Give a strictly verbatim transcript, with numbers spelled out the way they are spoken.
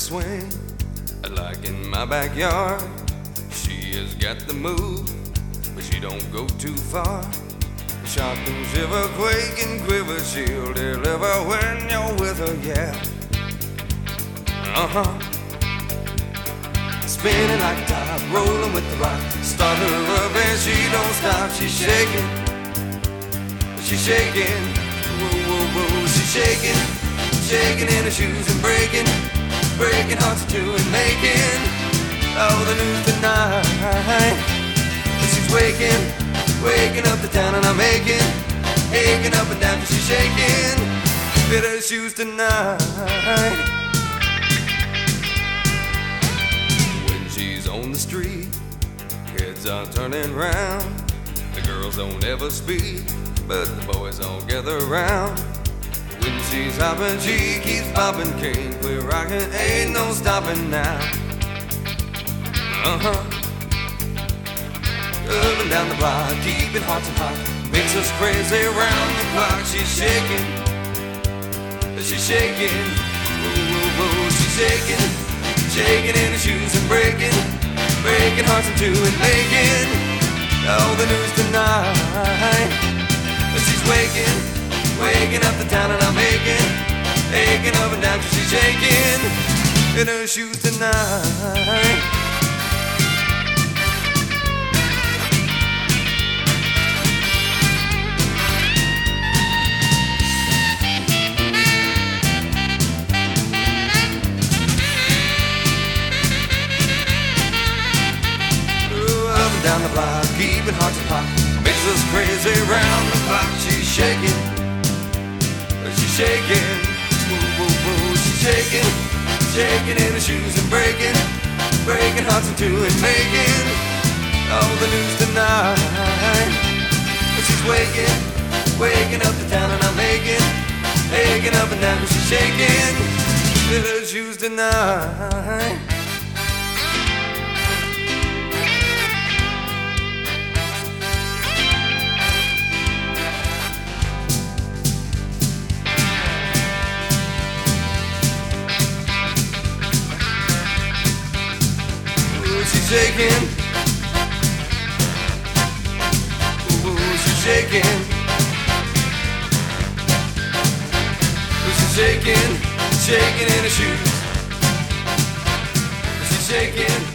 swing, like in my backyard. She has got the move, but she don't go too far. Shock and shiver, quake and quiver, she'll deliver when you're with her, yeah. Uh-huh. Spinning like a top, rolling with the rock. Start her up and she don't stop. She's shaking, she's shaking, whoa, whoa, whoa. She's shaking, shaking in her shoes and breaking, breaking hearts in two and making all the news tonight. She's waking, waking up the town and I'm aching, aching up and down 'cause she's shaking in her shoes tonight. When she's on the street, heads are turning round. The girls don't ever speak, but the boys all gather round. When she's hopping, she keeps popping, can't quit rocking, ain't no stopping now. Uh-huh. Up and down the block, keeping hearts in hot, makes us crazy round the clock. She's shaking, she's shaking, whoa, whoa, whoa. She's shaking, shaking in her shoes and breaking, breaking hearts in two and making all the news tonight. She's waking, waking up the town and I'm aching, aching up and down 'cause she's shaking in her shoes tonight. Down the block, keeping hearts apart, makes us crazy round the clock. She's shaking, she's shaking, whoa, whoa, whoa. She's shaking, shaking in her shoes and breaking, breaking hearts in two and making all the news tonight. She's waking, waking up the town and I'm aching, aching up and down 'cause she's shaking in her shoes tonight. She's shaking, ooh, she's shaking, ooh, she's shaking, shaking in her shoes. She's shaking.